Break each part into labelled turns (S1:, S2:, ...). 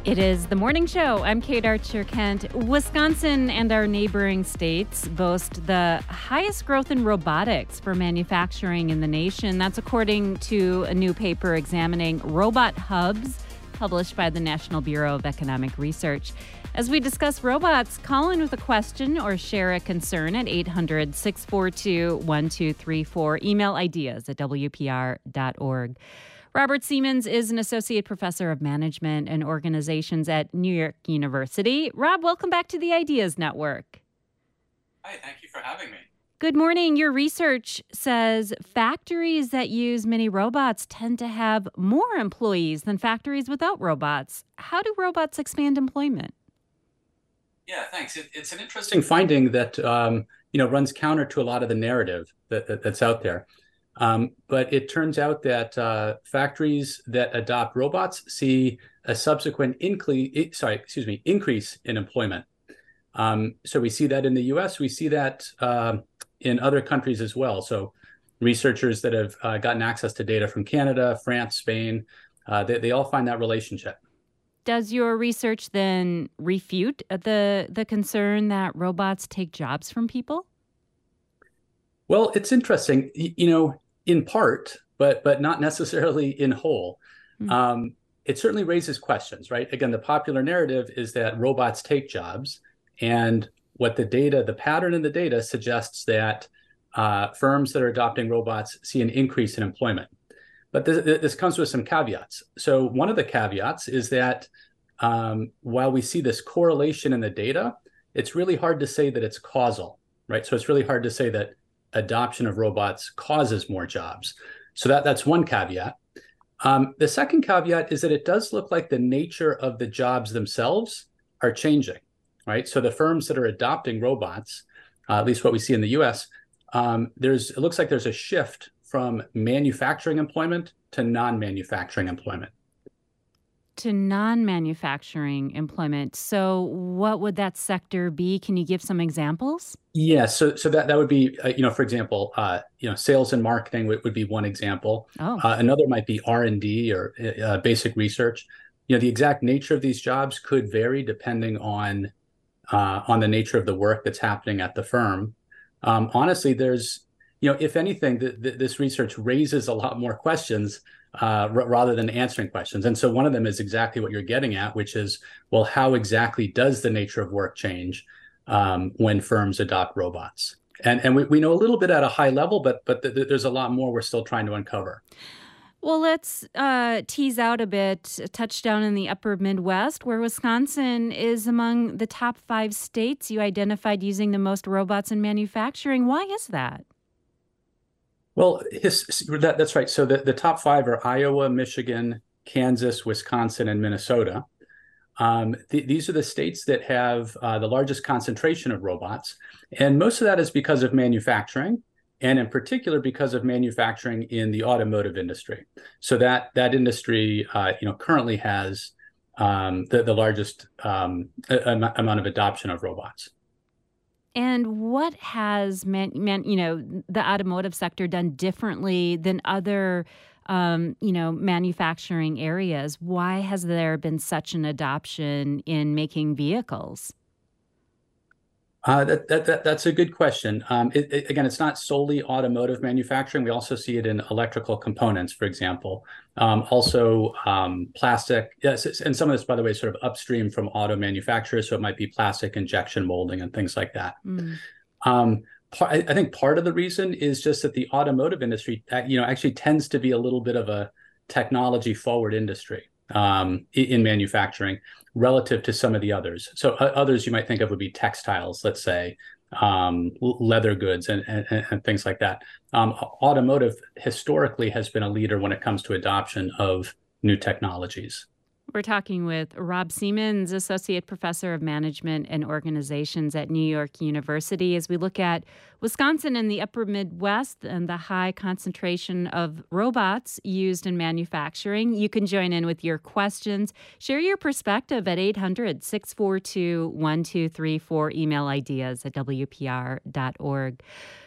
S1: It is the morning show. I'm Kate Archer Kent. Wisconsin and our neighboring states boast the highest growth in robotics for manufacturing in the nation. That's according to a new paper examining robot hubs published by the National Bureau of Economic Research. As we discuss robots, call in with a question or share a concern at 800-642-1234. Email ideas at WPR.org. Robert Siemens is an associate professor of management and organizations at New York University. Rob, welcome back to the Ideas Network.
S2: Hi, thank you for having me.
S1: Good morning. Your research says factories that use mini robots tend to have more employees than factories without robots. How do robots expand employment?
S2: Yeah, thanks. It's an interesting finding that runs counter to a lot of the narrative that's out there. But it turns out that factories that adopt robots see a subsequent increase in employment. So we see that in the U.S. We see that in other countries as well. So researchers that have gotten access to data from Canada, France, Spain, they all find that relationship.
S1: Does your research then refute the concern that robots take jobs from people?
S2: Well, it's interesting, in part, but not necessarily in whole. It certainly raises questions, right? Again, the popular narrative is that robots take jobs, and what the pattern in the data suggests that firms that are adopting robots see an increase in employment. But this comes with some caveats. So one of the caveats is that while we see this correlation in the data, it's really hard to say that it's causal, right? So it's really hard to say that adoption of robots causes more jobs. So that's one caveat. The second caveat is that it does look like the nature of the jobs themselves are changing, right? So the firms that are adopting robots, at least what we see in the US, it looks like there's a shift from manufacturing employment to non-manufacturing employment.
S1: To non-manufacturing employment. So what would that sector be? Can you give some examples?
S2: Yeah, so that would be, for example, sales and marketing would be one example.
S1: Oh.
S2: Another might be R&D or basic research. The exact nature of these jobs could vary depending on the nature of the work that's happening at the firm. Honestly, there's, if anything, this research raises a lot more questions rather than answering questions. And so one of them is exactly what you're getting at, which is, well, how exactly does the nature of work change when firms adopt robots? And we know a little bit at a high level, but there's a lot more we're still trying to uncover.
S1: Well, let's tease out a bit, a touchdown in the upper Midwest, where Wisconsin is among the top 5 states you identified using the most robots in manufacturing. Why is that?
S2: Well, that's right. So the top 5 are Iowa, Michigan, Kansas, Wisconsin, and Minnesota. These are the states that have the largest concentration of robots. And most of that is because of manufacturing, and in particular because of manufacturing in the automotive industry. So that industry currently has the largest amount of adoption of robots.
S1: And what has the automotive sector done differently than other, manufacturing areas? Why has there been such an adoption in making vehicles?
S2: That's a good question. Again, it's not solely automotive manufacturing. We also see it in electrical components, for example. Also plastic. Yes, and some of this, by the way, is sort of upstream from auto manufacturers. So it might be plastic injection molding and things like that. I think part of the reason is just that the automotive industry, actually tends to be a little bit of a technology forward industry in manufacturing relative to some of the others. So others you might think of would be textiles, let's say, leather goods and things like that. Automotive historically has been a leader when it comes to adoption of new technologies.
S1: We're talking with Rob Siemens, Associate Professor of Management and Organizations at New York University, as we look at Wisconsin and the upper Midwest and the high concentration of robots used in manufacturing. You can join in with your questions. Share your perspective at 800-642-1234. Email ideas at WPR.org.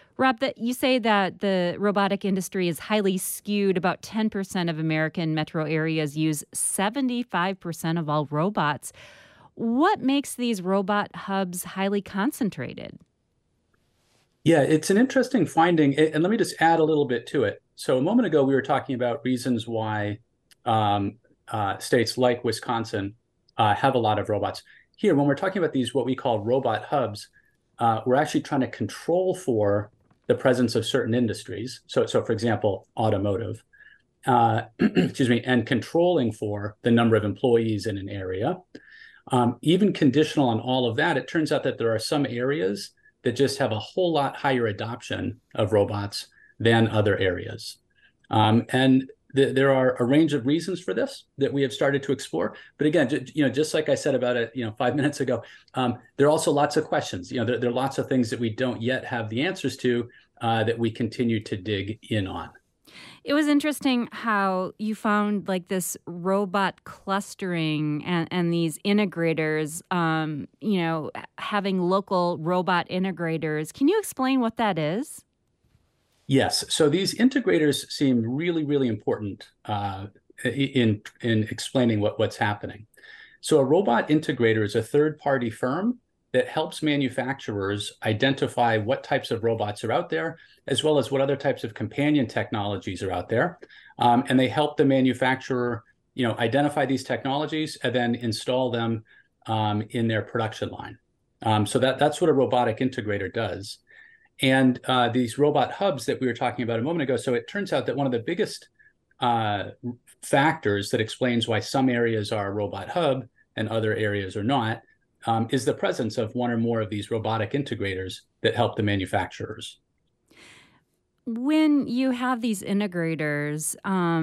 S1: Rob, that you say that the robotic industry is highly skewed. About 10% of American metro areas use 75% of all robots. What makes these robot hubs highly concentrated?
S2: Yeah, it's an interesting finding. And let me just add a little bit to it. So a moment ago, we were talking about reasons why states like Wisconsin have a lot of robots. Here, when we're talking about these, what we call robot hubs, we're actually trying to control for the presence of certain industries. So for example, automotive, excuse me, and controlling for the number of employees in an area. Even conditional on all of that, it turns out that there are some areas that just have a whole lot higher adoption of robots than other areas. And there are a range of reasons for this that we have started to explore. But again, just like I said about it, 5 minutes ago, there are also lots of questions. There are lots of things that we don't yet have the answers to that we continue to dig in on.
S1: It was interesting how you found like this robot clustering and these integrators, having local robot integrators. Can you explain what that is?
S2: Yes. So these integrators seem really, really important in explaining what's happening. So a robot integrator is a third-party firm that helps manufacturers identify what types of robots are out there, as well as what other types of companion technologies are out there. And they help the manufacturer, identify these technologies and then install them in their production line. So that's what a robotic integrator does. And these robot hubs that we were talking about a moment ago, so it turns out that one of the biggest factors that explains why some areas are a robot hub and other areas are not is the presence of one or more of these robotic integrators that help the manufacturers.
S1: When you have these integrators,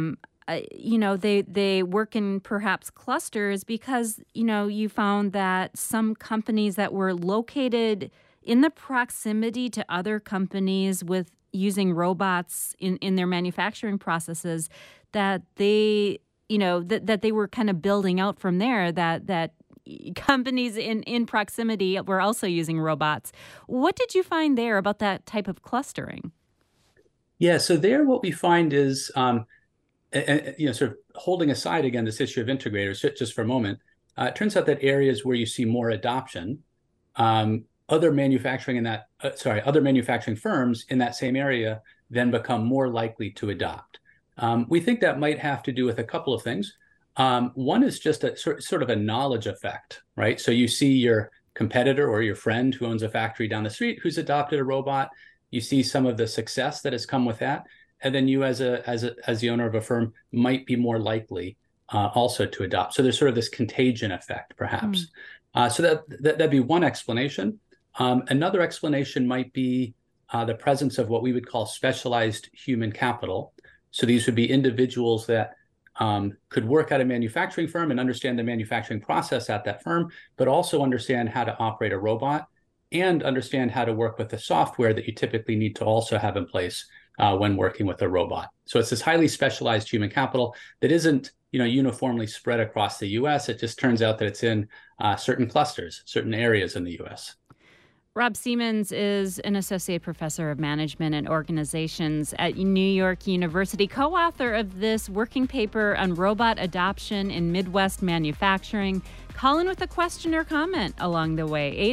S1: they work in perhaps clusters because, you found that some companies that were located in the proximity to other companies with using robots in their manufacturing processes, that they, that they were kind of building out from there, that companies in proximity were also using robots. What did you find there about that type of clustering?
S2: Yeah, so there what we find is, sort of holding aside again this issue of integrators just for a moment, it turns out that areas where you see more adoption, other manufacturing firms in that same area then become more likely to adopt. We think that might have to do with a couple of things. One is just a sort of a knowledge effect, right? So you see your competitor or your friend who owns a factory down the street who's adopted a robot. You see some of the success that has come with that, and then you, as the owner of a firm, might be more likely also to adopt. So there's sort of this contagion effect, perhaps. So that'd be one explanation. Another explanation might be the presence of what we would call specialized human capital. So these would be individuals that could work at a manufacturing firm and understand the manufacturing process at that firm, but also understand how to operate a robot and understand how to work with the software that you typically need to also have in place when working with a robot. So it's this highly specialized human capital that isn't, uniformly spread across the U.S. It just turns out that it's in certain clusters, certain areas in the U.S.
S1: Rob Siemens is an associate professor of management and organizations at New York University, co-author of this working paper on robot adoption in Midwest manufacturing. Call in with a question or comment along the way,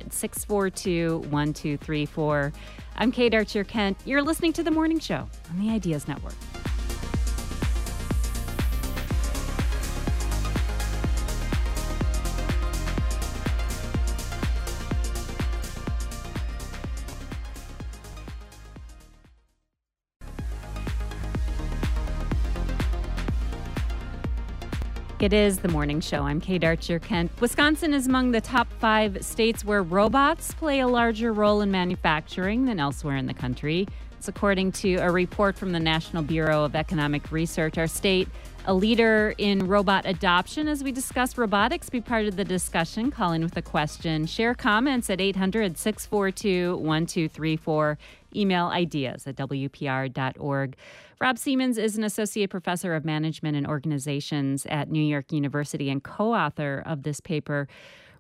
S1: 800-642-1234. I'm Kate Archer-Kent. You're listening to The Morning Show on the Ideas Network. It is The Morning Show. I'm Kate Archer-Kent. Wisconsin is among the top 5 states where robots play a larger role in manufacturing than elsewhere in the country. It's according to a report from the National Bureau of Economic Research. Our state, a leader in robot adoption. As we discuss robotics, be part of the discussion. Call in with a question. Share comments at 800-642-1234. Email ideas@wpr.org. Rob Siemens is an associate professor of management and organizations at New York University and co-author of this paper.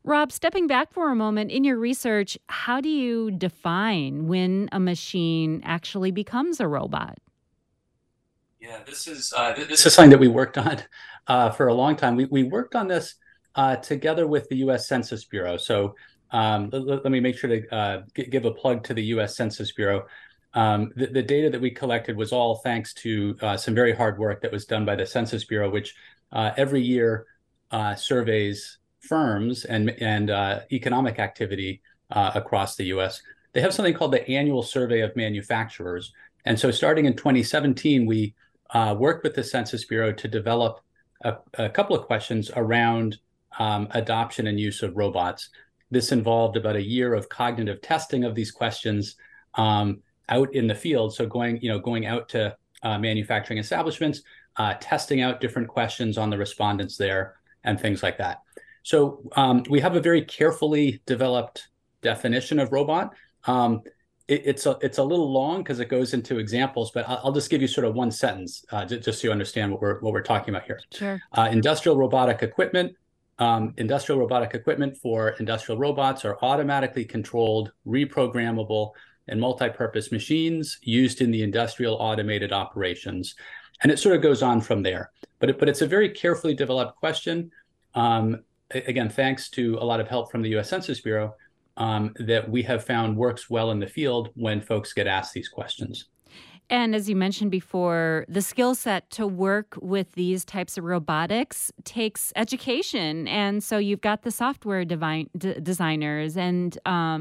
S1: Rob, stepping back for a moment, in your research, how do you define when a machine actually becomes a robot?
S2: Yeah, this is something that we worked on for a long time. We worked on this together with the U.S. Census Bureau. So let me make sure to give a plug to the U.S. Census Bureau. The data that we collected was all thanks to some very hard work that was done by the Census Bureau, which every year surveys firms and economic activity across the U.S. They have something called the Annual Survey of Manufacturers. And so starting in 2017, we worked with the Census Bureau to develop a couple of questions around adoption and use of robots. This involved about a year of cognitive testing of these questions out in the field. So going out to manufacturing establishments, testing out different questions on the respondents there and things like that. So we have a very carefully developed definition of robot. It's a little long because it goes into examples, but I'll just give you sort of one sentence just so you understand what we're talking about here.
S1: Sure.
S2: Industrial robotic equipment. Industrial robotic equipment for industrial robots are automatically controlled, reprogrammable, and multi-purpose machines used in the industrial automated operations. And it sort of goes on from there. But it's a very carefully developed question. Again, thanks to a lot of help from the U.S. Census Bureau, that we have found works well in the field when folks get asked these questions.
S1: And as you mentioned before, the skill set to work with these types of robotics takes education. And so you've got the software designers and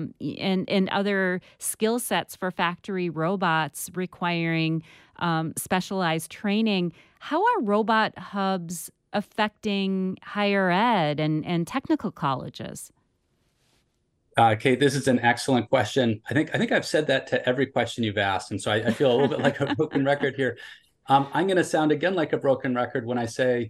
S1: other skill sets for factory robots requiring specialized training. How are robot hubs affecting higher ed and technical colleges?
S2: Kate, this is an excellent question. I think I've said that to every question you've asked, and so I feel a little bit like a broken record here. I'm going to sound again like a broken record when I say,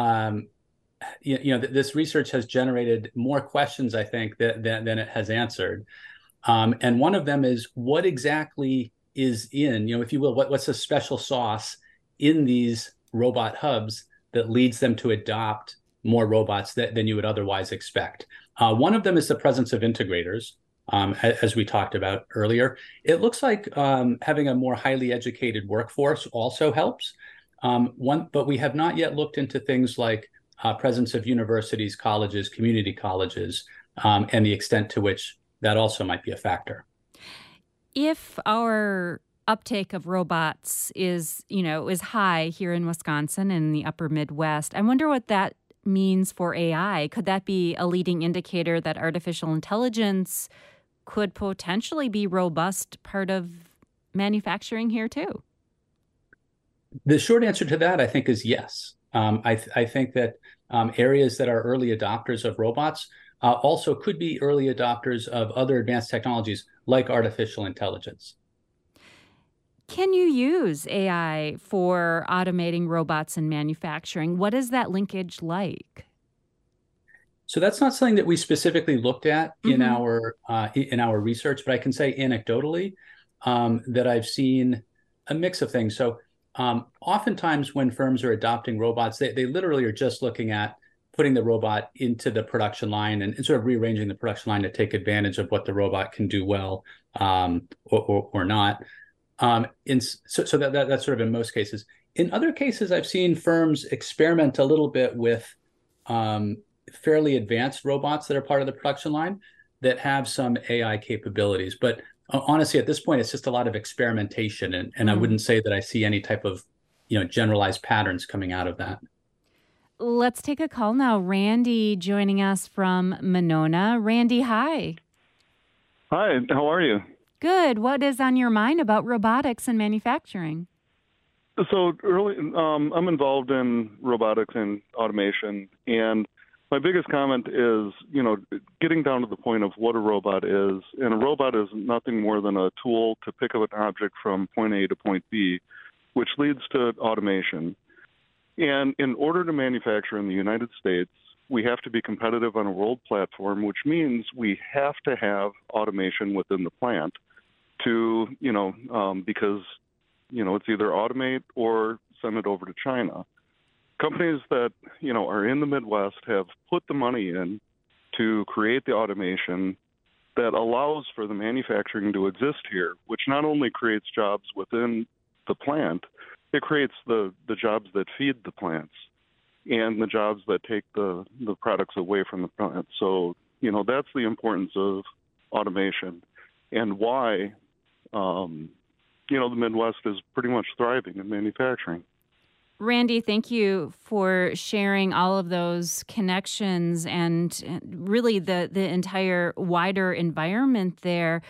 S2: this research has generated more questions, I think, than it has answered. And one of them is what exactly is in, if you will, what's the special sauce in these robot hubs that leads them to adopt more robots than you would otherwise expect. One of them is the presence of integrators, as we talked about earlier. It looks like having a more highly educated workforce also helps. But we have not yet looked into things like presence of universities, colleges, community colleges, and the extent to which that also might be a factor.
S1: If our uptake of robots is high here in Wisconsin and the upper Midwest, I wonder what that means for AI. Could that be a leading indicator that artificial intelligence could potentially be robust part of manufacturing here too?
S2: The short answer to that, I think, is yes. I think that areas that are early adopters of robots also could be early adopters of other advanced technologies like artificial intelligence.
S1: Can you use AI for automating robots in manufacturing? What is that linkage like?
S2: So that's not something that we specifically looked at in our research, but I can say anecdotally that I've seen a mix of things. So oftentimes when firms are adopting robots, they literally are just looking at putting the robot into the production line and sort of rearranging the production line to take advantage of what the robot can do well or not. So that's sort of in most cases. In other cases, I've seen firms experiment a little bit with fairly advanced robots that are part of the production line that have some AI capabilities. But honestly, at this point, it's just a lot of experimentation, and I wouldn't say that I see any type of generalized patterns coming out of that.
S1: Let's take a call now. Randy joining us from Monona. Randy, hi.
S3: Hi, how are you?
S1: Good. What is on your mind about robotics and manufacturing?
S3: So I'm involved in robotics and automation, and my biggest comment is, getting down to the point of what a robot is. And a robot is nothing more than a tool to pick up an object from point A to point B, which leads to automation. And in order to manufacture in the United States, we have to be competitive on a world platform, which means we have to have automation within the plant to, because, it's either automate or send it over to China. Companies that, are in the Midwest have put the money in to create the automation that allows for the manufacturing to exist here, which not only creates jobs within the plant, it creates the jobs that feed the plants and the jobs that take the products away from the plant. So, that's the importance of automation and why, the Midwest is pretty much thriving in manufacturing.
S1: Randy, thank you for sharing all of those connections and really the entire wider environment there.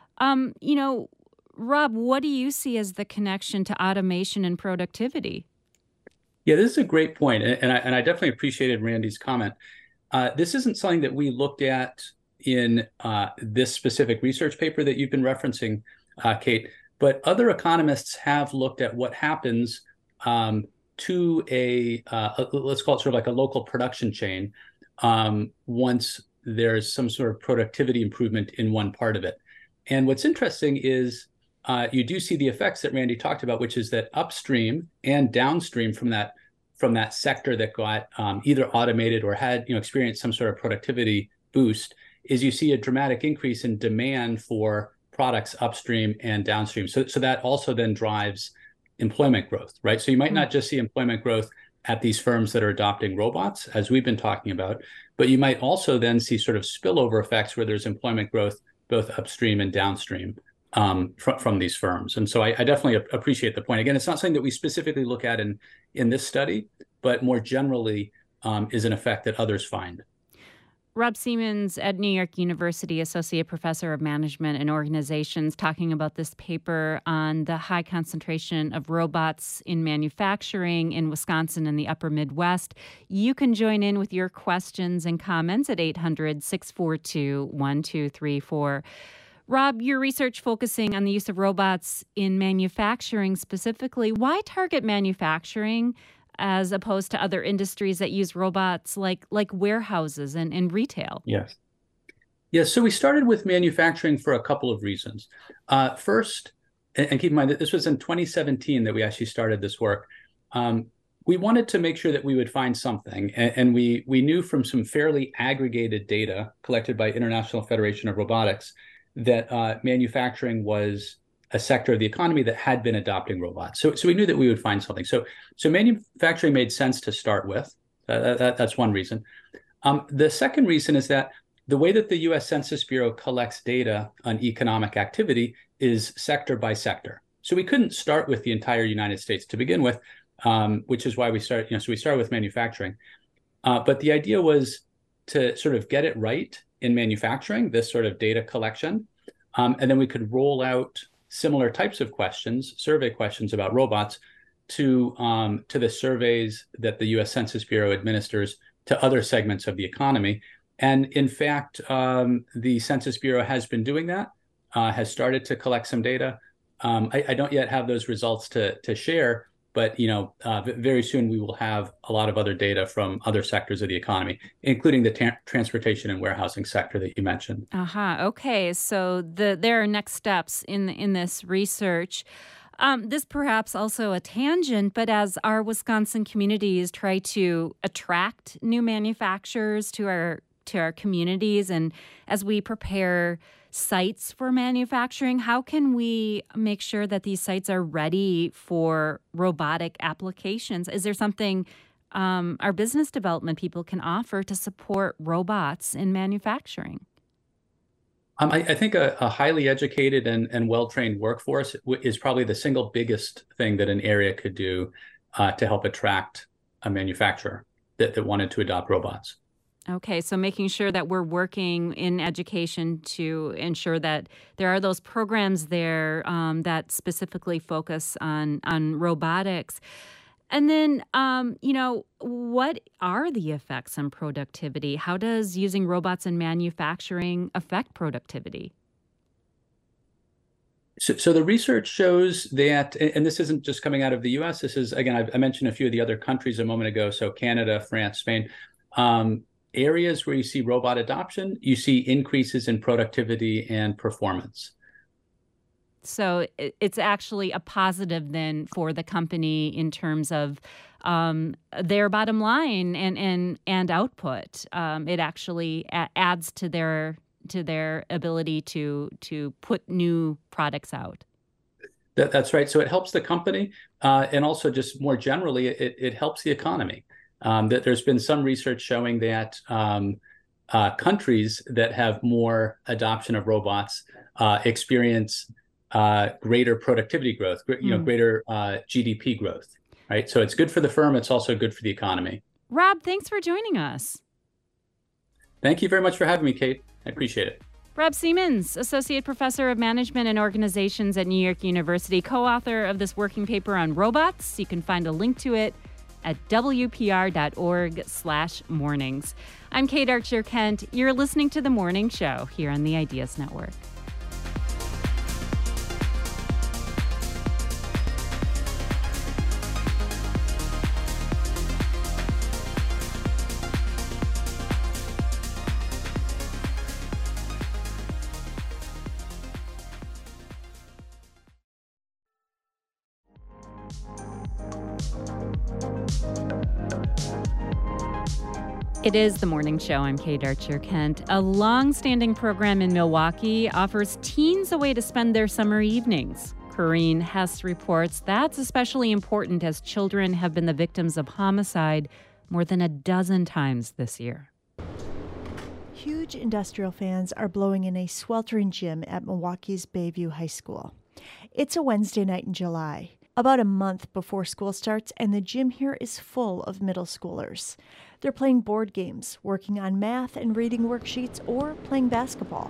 S1: Rob, what do you see as the connection to automation and productivity?
S2: Yeah, this is a great point, and I definitely appreciated Randy's comment. This isn't something that we looked at in this specific research paper that you've been referencing, Kate, but other economists have looked at what happens to let's call it sort of like a local production chain once there's some sort of productivity improvement in one part of it. And what's interesting is you do see the effects that Randy talked about, which is that upstream and downstream from that sector that got either automated or had experienced some sort of productivity boost, is you see a dramatic increase in demand for products upstream and downstream. So that also then drives employment growth, right? So you might not just see employment growth at these firms that are adopting robots, as we've been talking about, but you might also then see sort of spillover effects where there's employment growth both upstream and downstream from these firms. And so I definitely appreciate the point. Again, it's not something that we specifically look at in this study, but more generally is an effect that others find.
S1: Rob Siemens at New York University, Associate Professor of Management and Organizations, talking about this paper on the high concentration of robots in manufacturing in Wisconsin and the upper Midwest. You can join in with your questions and comments at 800-642-1234. Rob, your research focusing on the use of robots in manufacturing specifically. Why target manufacturing as opposed to other industries that use robots like warehouses and retail?
S2: Yes. So we started with manufacturing for a couple of reasons. First, and keep in mind that this was in 2017 that we actually started this work. We wanted to make sure that we would find something, and we knew from some fairly aggregated data collected by International Federation of Robotics that manufacturing was a sector of the economy that had been adopting robots. So we knew that we would find something. So manufacturing made sense to start with. That's one reason. The second reason is that the way that the U.S. Census Bureau collects data on economic activity is sector by sector. So we couldn't start with the entire United States to begin with, which is why we started. So we started with manufacturing. But the idea was to sort of get it right in manufacturing, this sort of data collection, and then we could roll out similar types of questions, survey questions about robots, to the surveys that the U.S. Census Bureau administers to other segments of the economy. And in fact, the Census Bureau has been doing that, has started to collect some data. I don't yet have those results to share, but very soon we will have a lot of other data from other sectors of the economy, including the transportation and warehousing sector that you mentioned.
S1: Okay, so there are next steps in this research. This perhaps also a tangent, but as our Wisconsin communities try to attract new manufacturers to our communities, and as we prepare sites for manufacturing, how can we make sure that these sites are ready for robotic applications? Is there something our business development people can offer to support robots in manufacturing?
S2: I think a highly educated and well-trained workforce is probably the single biggest thing that an area could do to help attract a manufacturer that wanted to adopt robots.
S1: Okay, so making sure that we're working in education to ensure that there are those programs there that specifically focus on robotics. And then, what are the effects on productivity? How does using robots in manufacturing affect productivity?
S2: So the research shows that, and this isn't just coming out of the U.S., this is, again, I mentioned a few of the other countries a moment ago, so Canada, France, Spain. Areas where you see robot adoption, you see increases in productivity and performance.
S1: So it's actually a positive then for the company in terms of their bottom line and output. It actually adds to their ability to put new products out.
S2: That's right. So it helps the company, and also just more generally, it helps the economy. That there's been some research showing that countries that have more adoption of robots experience greater productivity growth, greater GDP growth, right? So it's good for the firm. It's also good for the economy.
S1: Rob, thanks for joining us.
S2: Thank you very much for having me, Kate. I appreciate it.
S1: Rob Siemens, Associate Professor of Management and Organizations at New York University, co-author of this working paper on robots. You can find a link to it at wpr.org/mornings. I'm Kate Archer-Kent. You're listening to The Morning Show here on the Ideas Network. It is The Morning Show. I'm Kate Archer-Kent. A long-standing program in Milwaukee offers teens a way to spend their summer evenings. Corrine Hess reports that's especially important as children have been the victims of homicide more than a dozen times this year.
S4: Huge industrial fans are blowing in a sweltering gym at Milwaukee's Bayview High School. It's a Wednesday night in July, about a month before school starts, and the gym here is full of middle schoolers. They're playing board games, working on math and reading worksheets, or playing basketball.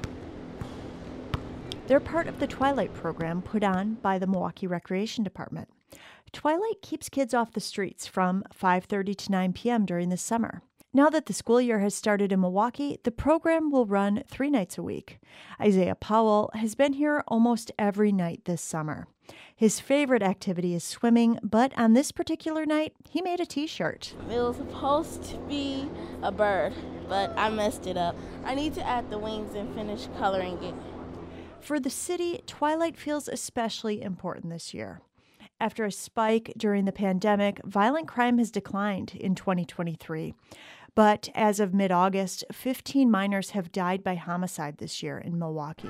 S4: They're part of the Twilight program put on by the Milwaukee Recreation Department. Twilight keeps kids off the streets from 5:30 to 9 p.m. during the summer. Now that the school year has started in Milwaukee, the program will run 3 nights a week. Isaiah Powell has been here almost every night this summer. His favorite activity is swimming, but on this particular night, he made a t-shirt.
S5: It was supposed to be a bird, but I messed it up. I need to add the wings and finish coloring it.
S4: For the city, Twilight feels especially important this year. After a spike during the pandemic, violent crime has declined in 2023. But as of mid-August, 15 minors have died by homicide this year in Milwaukee.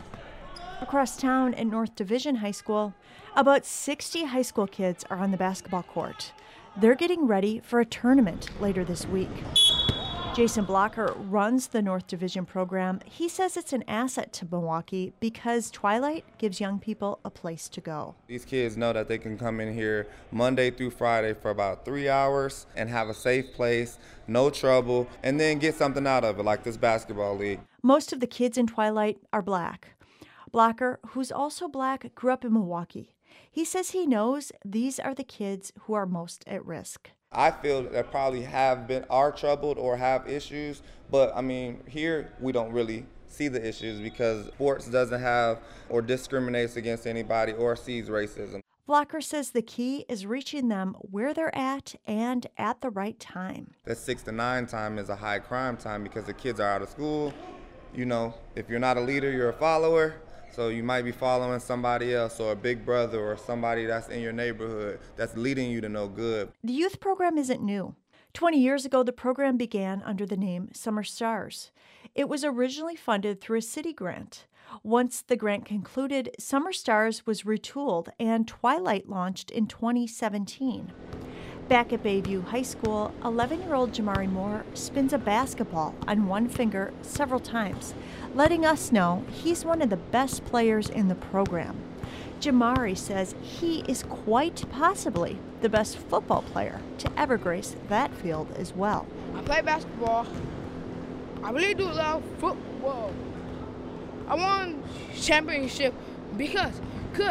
S4: Across town at North Division High School, about 60 high school kids are on the basketball court. They're getting ready for a tournament later this week. Jason Blocker runs the North Division program. He says it's an asset to Milwaukee because Twilight gives young people a place to go.
S6: These kids know that they can come in here Monday through Friday for about 3 hours and have a safe place, no trouble, and then get something out of it, like this basketball league.
S4: Most of the kids in Twilight are black. Blocker, who's also black, grew up in Milwaukee. He says he knows these are the kids who are most at risk.
S6: I feel that probably are troubled or have issues, but I mean, here we don't really see the issues because sports doesn't have or discriminates against anybody or sees racism.
S4: Blocker says the key is reaching them where they're at and at the right time.
S6: That 6 to 9 time is a high crime time because the kids are out of school. You know, if you're not a leader, you're a follower. So you might be following somebody else or a big brother or somebody that's in your neighborhood that's leading you to no good.
S4: The youth program isn't new. 20 years ago, the program began under the name Summer Stars. It was originally funded through a city grant. Once the grant concluded, Summer Stars was retooled and Twilight launched in 2017. Back at Bayview High School, 11-year-old Jamari Moore spins a basketball on one finger several times, letting us know he's one of the best players in the program. Jamari says he is quite possibly the best football player to ever grace that field as well.
S7: I play basketball. I really do love football. I won championship because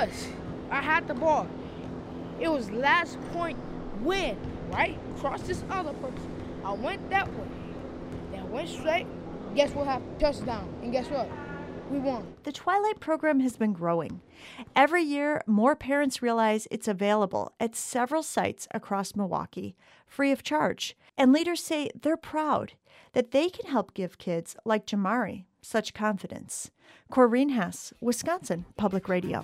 S7: I had the ball. It was last point win, right? Across this other person. I went that way. Then went straight. Guess what happened? Touchdown. And guess what? We won.
S4: The Twilight program has been growing. Every year, more parents realize it's available at several sites across Milwaukee, free of charge. And leaders say they're proud that they can help give kids like Jamari such confidence. Corrine Hess, Wisconsin Public Radio.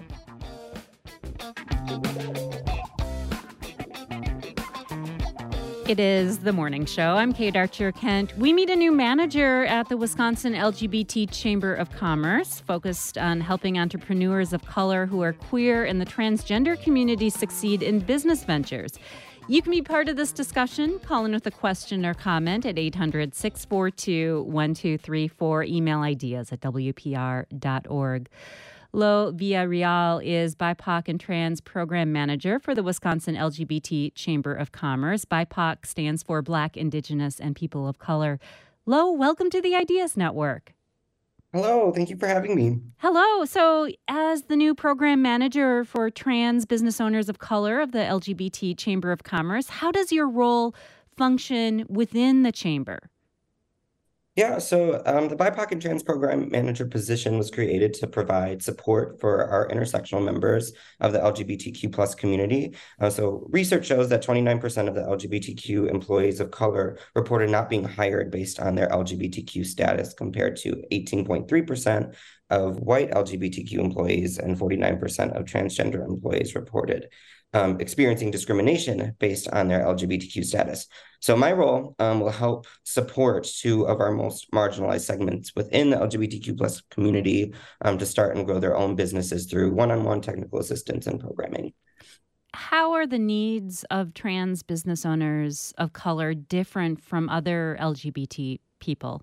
S1: It is The Morning Show. I'm Kate Archer-Kent. We meet a new manager at the Wisconsin LGBT Chamber of Commerce, focused on helping entrepreneurs of color who are queer and the transgender community succeed in business ventures. You can be part of this discussion. Call in with a question or comment at 800-642-1234. Email ideas at WPR.org. Lo Villarreal is BIPOC and Trans Program Manager for the Wisconsin LGBT Chamber of Commerce. BIPOC stands for Black, Indigenous, and People of Color. Lo, welcome to the Ideas Network.
S8: Hello, thank you for having me.
S1: Hello. So as the new program manager for trans business owners of color of the LGBT Chamber of Commerce, how does your role function within the chamber?
S8: Yeah, so the BIPOC and Trans Program Manager position was created to provide support for our intersectional members of the LGBTQ plus community. So research shows that 29% of the LGBTQ employees of color reported not being hired based on their LGBTQ status, compared to 18.3% of white LGBTQ employees and 49% of transgender employees reported experiencing discrimination based on their LGBTQ status. So my role will help support two of our most marginalized segments within the LGBTQ plus community to start and grow their own businesses through one-on-one technical assistance and programming.
S1: How are the needs of trans business owners of color different from other LGBT people?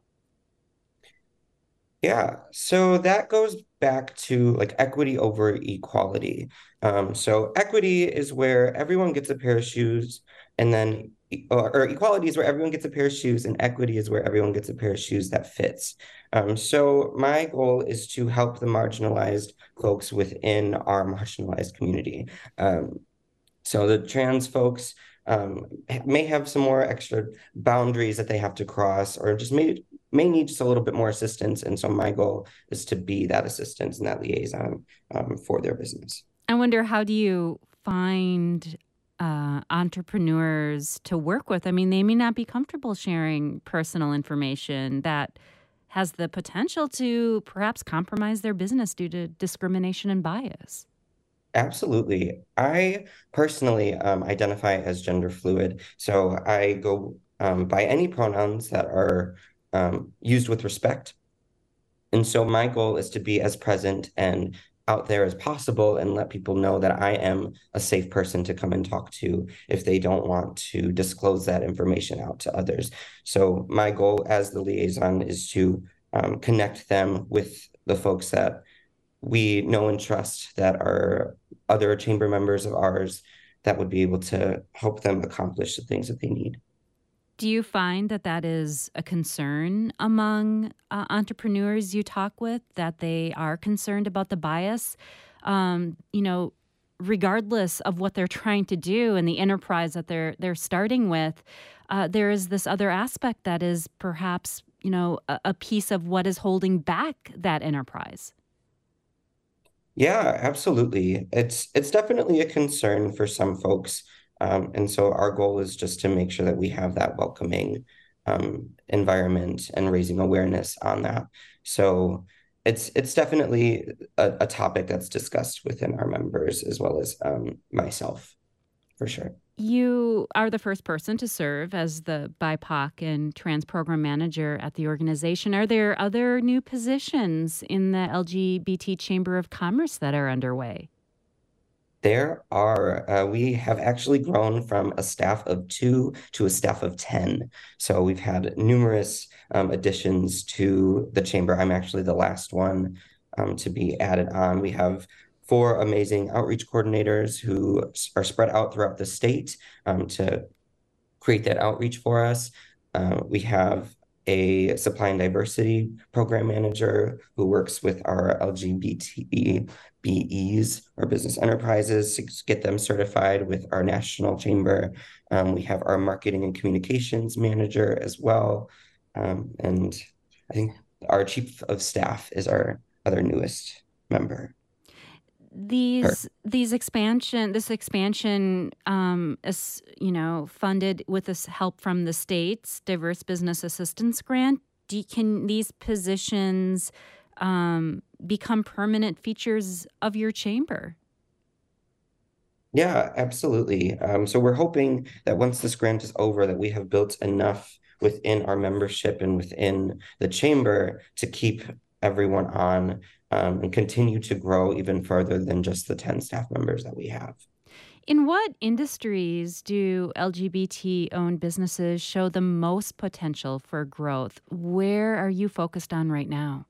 S8: Yeah, so that goes back to like equity over equality. So equity is where everyone gets a pair of shoes, and then or equality is where everyone gets a pair of shoes, and equity is where everyone gets a pair of shoes that fits. So my goal is to help the marginalized folks within our marginalized community. So the trans folks may have some more extra boundaries that they have to cross, or just may need just a little bit more assistance. And so my goal is to be that assistance and that liaison for their business.
S1: I wonder, how do you find entrepreneurs to work with? I mean, they may not be comfortable sharing personal information that has the potential to perhaps compromise their business due to discrimination and bias.
S8: Absolutely. I personally identify as gender fluid. So I go by any pronouns that are used with respect. And so my goal is to be as present and out there as possible and let people know that I am a safe person to come and talk to if they don't want to disclose that information out to others. So my goal as the liaison is to connect them with the folks that we know and trust that are other chamber members of ours that would be able to help them accomplish the things that they need.
S1: Do you find that that is a concern among entrepreneurs you talk with, that they are concerned about the bias, regardless of what they're trying to do and the enterprise that they're starting with? There is this other aspect that is perhaps, a piece of what is holding back that enterprise.
S8: Yeah, absolutely. It's definitely a concern for some folks. And so our goal is just to make sure that we have that welcoming environment and raising awareness on that. So it's definitely a topic that's discussed within our members as well as myself, for sure.
S1: You are the first person to serve as the BIPOC and Trans Program Manager at the organization. Are there other new positions in the LGBT Chamber of Commerce that are underway?
S8: There are. We have actually grown from a staff of 2 to a staff of 10. So we've had numerous additions to the chamber. I'm actually the last one to be added on. We have 4 amazing outreach coordinators who are spread out throughout the state to create that outreach for us. We have a supply and diversity program manager who works with our LGBT BEs, or business enterprises, to get them certified with our national chamber. We have our marketing and communications manager as well. And I think our chief of staff is our other newest member.
S1: This expansion is, funded with this help from the state's Diverse Business Assistance Grant. can these positions become permanent features of your chamber?
S8: Yeah, absolutely. So we're hoping that once this grant is over, that we have built enough within our membership and within the chamber to keep everyone on and continue to grow even further than just the 10 staff members that we have.
S1: In what industries do LGBT-owned businesses show the most potential for growth? Where are you focused on right now?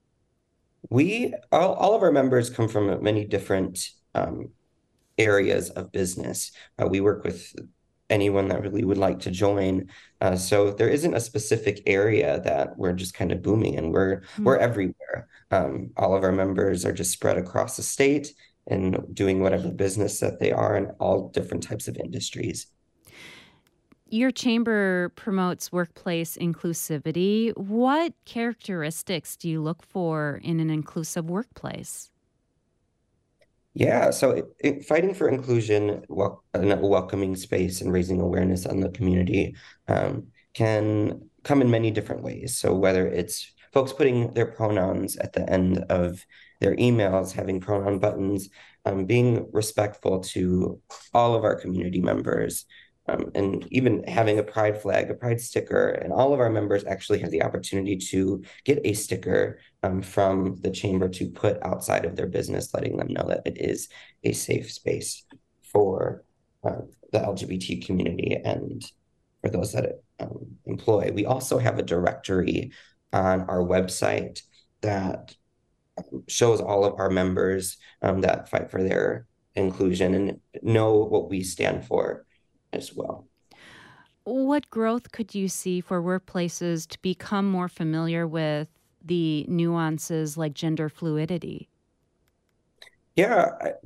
S8: All of our members come from many different areas of business. We work with anyone that really would like to join. So there isn't a specific area that we're just kind of booming in. We're everywhere. All of our members are just spread across the state and doing whatever business that they are in all different types of industries.
S1: Your chamber promotes workplace inclusivity. What characteristics do you look for in an inclusive workplace?
S8: Yeah, so fighting for inclusion, a welcoming space, and raising awareness on the community can come in many different ways. So whether it's folks putting their pronouns at the end of their emails, having pronoun buttons, being respectful to all of our community members, and even having a pride flag, a pride sticker, and all of our members actually have the opportunity to get a sticker from the chamber to put outside of their business, letting them know that it is a safe space for the LGBT community and for those that employ. We also have a directory on our website that shows all of our members that fight for their inclusion and know what we stand for as well.
S1: What growth could you see for workplaces to become more familiar with the nuances like gender fluidity?
S8: Yeah,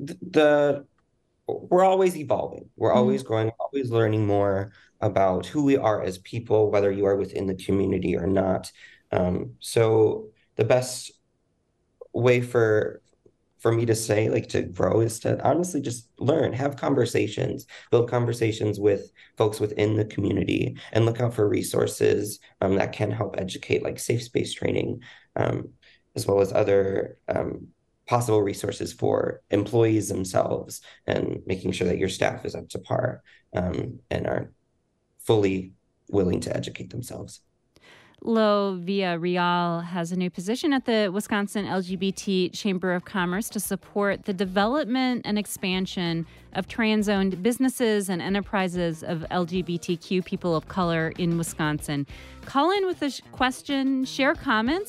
S8: we're always evolving. We're always growing, always learning more about who we are as people, whether you are within the community or not. So the best way for me to say, like, to grow is to honestly just learn, have conversations, build conversations with folks within the community, and look out for resources that can help educate, like safe space training, as well as other possible resources for employees themselves, and making sure that your staff is up to par and are fully willing to educate themselves.
S1: Lo Villarreal has a new position at the Wisconsin LGBT Chamber of Commerce to support the development and expansion of trans-owned businesses and enterprises of LGBTQ people of color in Wisconsin. Call in with a question, share comments,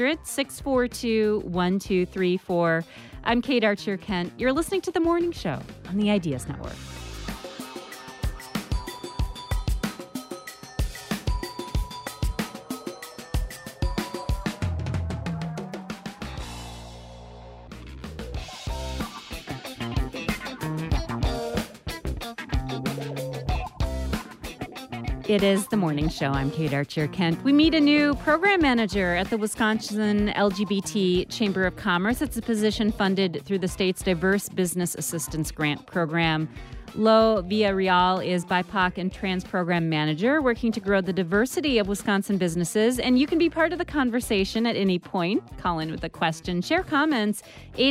S1: 800-642-1234. I'm Kate Archer-Kent. You're listening to The Morning Show on the Ideas Network. It is The Morning Show. I'm Kate Archer-Kent. We meet a new program manager at the Wisconsin LGBT Chamber of Commerce. It's a position funded through the state's Diverse Business Assistance Grant Program. Lo Villarreal is BIPOC and trans program manager, working to grow the diversity of Wisconsin businesses. And you can be part of the conversation at any point. Call in with a question, share comments,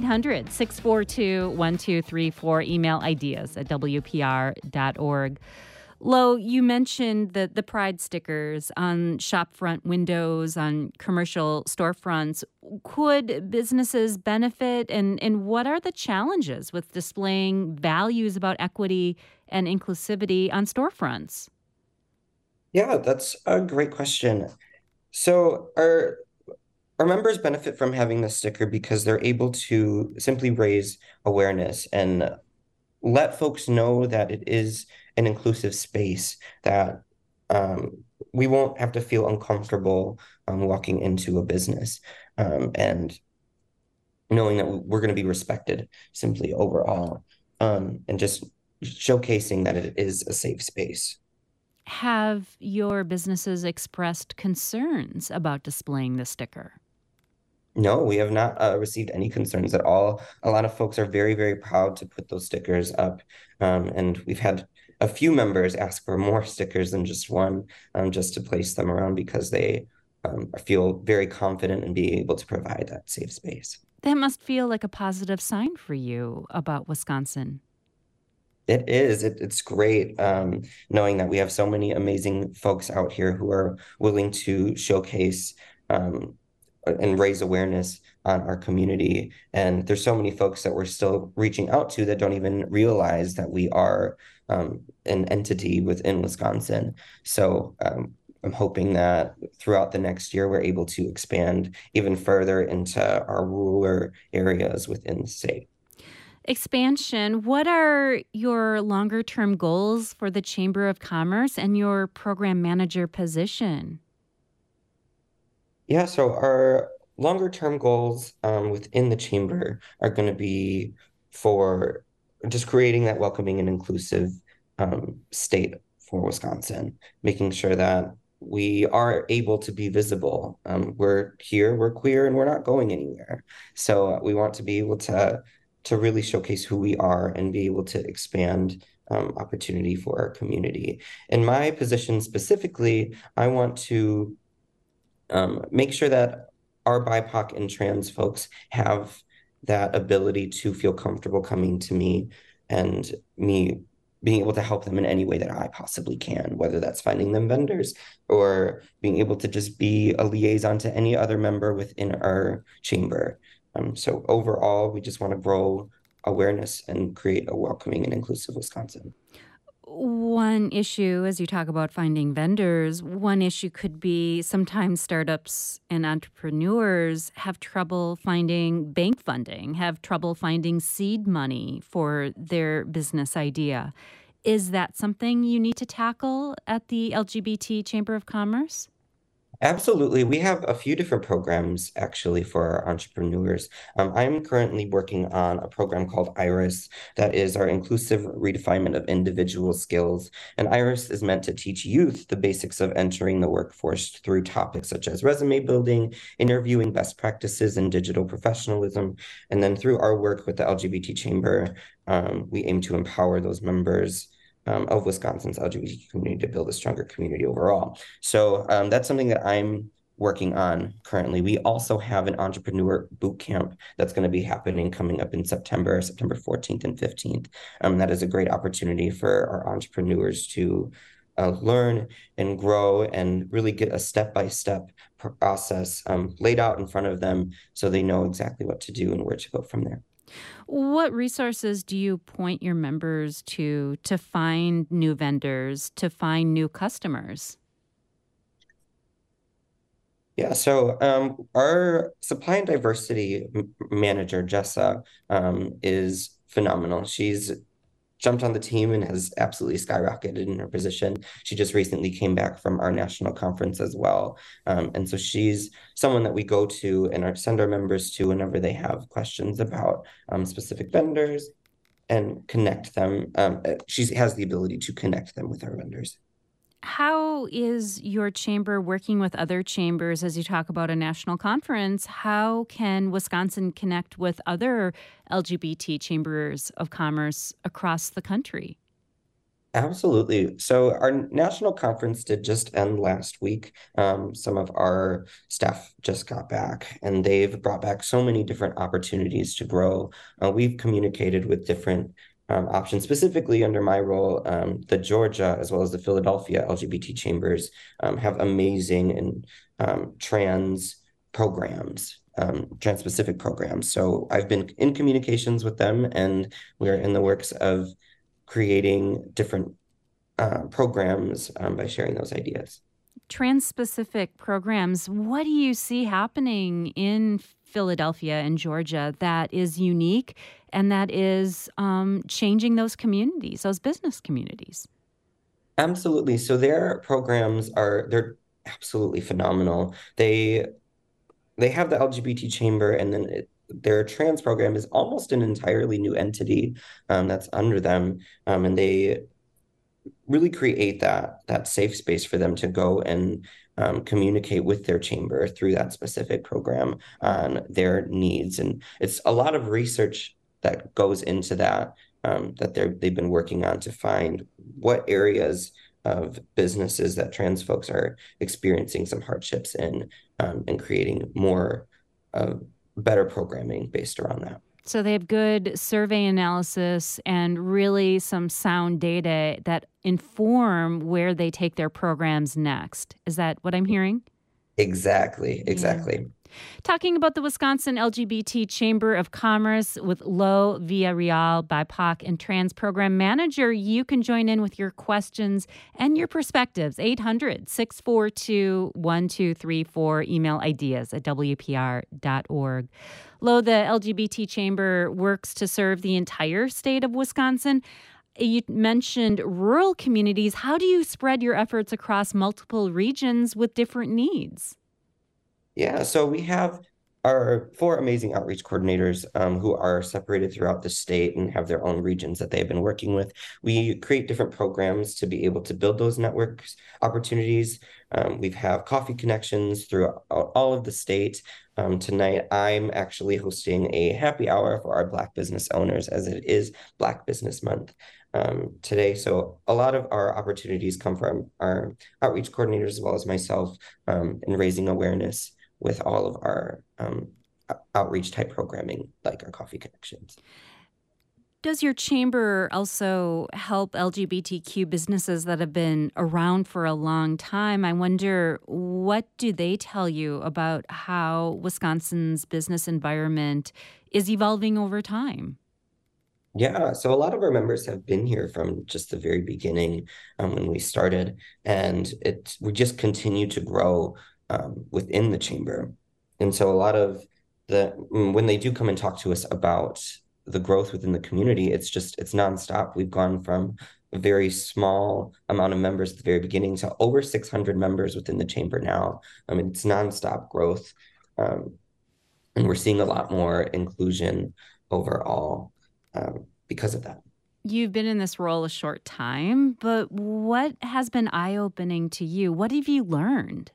S1: 800-642-1234, email ideas@wpr.org. Lo, you mentioned the pride stickers on shopfront windows, on commercial storefronts. Could businesses benefit, and what are the challenges with displaying values about equity and inclusivity on storefronts?
S8: Yeah, that's a great question. So our members benefit from having the sticker because they're able to simply raise awareness and let folks know that it is an inclusive space, that we won't have to feel uncomfortable walking into a business, and knowing that we're going to be respected simply overall, and just showcasing that it is a safe space.
S1: Have your businesses expressed concerns about displaying the sticker?
S8: No, we have not received any concerns at all. A lot of folks are very, very proud to put those stickers up. And we've had a few members ask for more stickers than just one, just to place them around because they feel very confident in being able to provide that safe space.
S1: That must feel like a positive sign for you about Wisconsin.
S8: It is. It's great knowing that we have so many amazing folks out here who are willing to showcase and raise awareness on our community. And there's so many folks that we're still reaching out to that don't even realize that we are an entity within Wisconsin. So I'm hoping that throughout the next year, we're able to expand even further into our rural areas within the state.
S1: Expansion, what are your longer term goals for the Chamber of Commerce and your program manager position?
S8: Yeah, so our longer term goals within the chamber are going to be for just creating that welcoming and inclusive state for Wisconsin, making sure that we are able to be visible. We're here, we're queer, and we're not going anywhere. So we want to be able to really showcase who we are and be able to expand opportunity for our community. In my position specifically, I want to make sure that our BIPOC and trans folks have that ability to feel comfortable coming to me and me being able to help them in any way that I possibly can, whether that's finding them vendors or being able to just be a liaison to any other member within our chamber. So overall, we just want to grow awareness and create a welcoming and inclusive Wisconsin.
S1: One issue, as you talk about finding vendors, one issue could be sometimes startups and entrepreneurs have trouble finding bank funding, have trouble finding seed money for their business idea. Is that something you need to tackle at the LGBT Chamber of Commerce?
S8: Absolutely. We have a few different programs actually for our entrepreneurs. I'm currently working on a program called IRIS that is our inclusive redefinement of individual skills. And IRIS is meant to teach youth the basics of entering the workforce through topics such as resume building, interviewing best practices in digital professionalism. And then through our work with the LGBT Chamber, we aim to empower those members of Wisconsin's LGBT community to build a stronger community overall. So that's something that I'm working on currently. We also have an entrepreneur boot camp that's going to be happening coming up in September 14th and 15th. That is a great opportunity for our entrepreneurs to learn and grow and really get a step-by-step process laid out in front of them so they know exactly what to do and where to go from there.
S1: What resources do you point your members to find new vendors, to find new customers?
S8: Yeah, so our supply and diversity manager, Jessa, is phenomenal. She's jumped on the team and has absolutely skyrocketed in her position. She just recently came back from our national conference as well. And so she's someone that we go to and send our members to whenever they have questions about specific vendors and connect them. She has the ability to connect them with our vendors.
S1: How is your chamber working with other chambers as you talk about a national conference? How can Wisconsin connect with other LGBT chambers of commerce across the country?
S8: Absolutely. So our national conference did just end last week. Some of our staff just got back and they've brought back so many different opportunities to grow. We've communicated with different options, specifically under my role. The Georgia as well as the Philadelphia LGBT chambers have amazing and trans programs, trans-specific programs. So I've been in communications with them and we're in the works of creating different programs by sharing those ideas.
S1: Trans-specific programs, what do you see happening in Philadelphia and Georgia that is unique and that is changing those communities, those business communities?
S8: Absolutely. So their programs they're absolutely phenomenal. They have the LGBT chamber, and then their trans program is almost an entirely new entity that's under them, and they really create that safe space for them to go and communicate with their chamber through that specific program on their needs. And it's a lot of research that goes into that, that they've been working on to find what areas of businesses that trans folks are experiencing some hardships in, and creating more better programming based around that.
S1: So they have good survey analysis and really some sound data that inform where they take their programs next. Is that what I'm hearing?
S8: Exactly.
S1: Yeah. Talking about the Wisconsin LGBT Chamber of Commerce with Lo Villarreal, BIPOC and Trans Program Manager. You can join in with your questions and your perspectives. 800-642-1234. Email ideas@wpr.org. Lo, the LGBT Chamber works to serve the entire state of Wisconsin. You mentioned rural communities. How do you spread your efforts across multiple regions with different needs?
S8: Yeah, so we have our 4 amazing outreach coordinators who are separated throughout the state and have their own regions that they've been working with. We create different programs to be able to build those networks opportunities. We have coffee connections throughout all of the state. Tonight, I'm actually hosting a happy hour for our Black business owners, as it is Black Business Month today. So a lot of our opportunities come from our outreach coordinators as well as myself in raising awareness with all of our outreach type programming, like our coffee connections.
S1: Does your chamber also help LGBTQ businesses that have been around for a long time? I wonder, what do they tell you about how Wisconsin's business environment is evolving over time?
S8: Yeah, so a lot of our members have been here from just the very beginning when we started, and we just continue to grow within the chamber. And so a lot of when they do come and talk to us about the growth within the community, it's nonstop. We've gone from a very small amount of members at the very beginning to over 600 members within the chamber now. I mean, it's nonstop growth. And we're seeing a lot more inclusion overall because of that.
S1: You've been in this role a short time, but what has been eye-opening to you? What have you learned?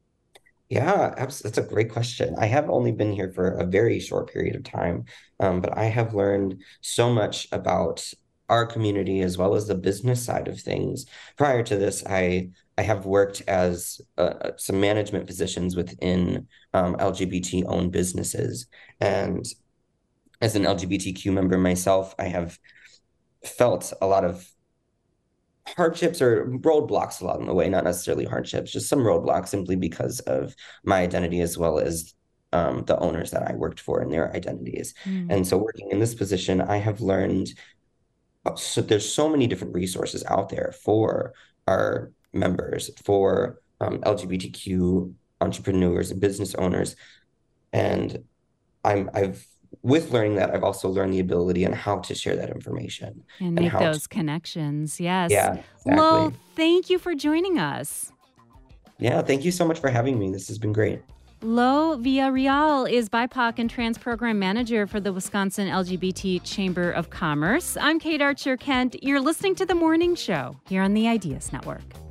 S8: Yeah, that's a great question. I have only been here for a very short period of time, but I have learned so much about our community as well as the business side of things. Prior to this, I have worked as some management positions within LGBT-owned businesses. And as an LGBTQ member myself, I have felt a lot of hardships or roadblocks along the way, not necessarily hardships, just some roadblocks simply because of my identity as well as the owners that I worked for and their identities. And so working in this position, I have learned, so there's so many different resources out there for our members, for LGBTQ entrepreneurs and business owners. And with learning that, I've also learned the ability on how to share that information.
S1: And make those connections, yes.
S8: Yeah, exactly.
S1: Lo, thank you for joining us.
S8: Yeah, thank you so much for having me. This has been great.
S1: Lo Villarreal is BIPOC and Trans Program Manager for the Wisconsin LGBT Chamber of Commerce. I'm Kate Archer-Kent. You're listening to The Morning Show here on the Ideas Network.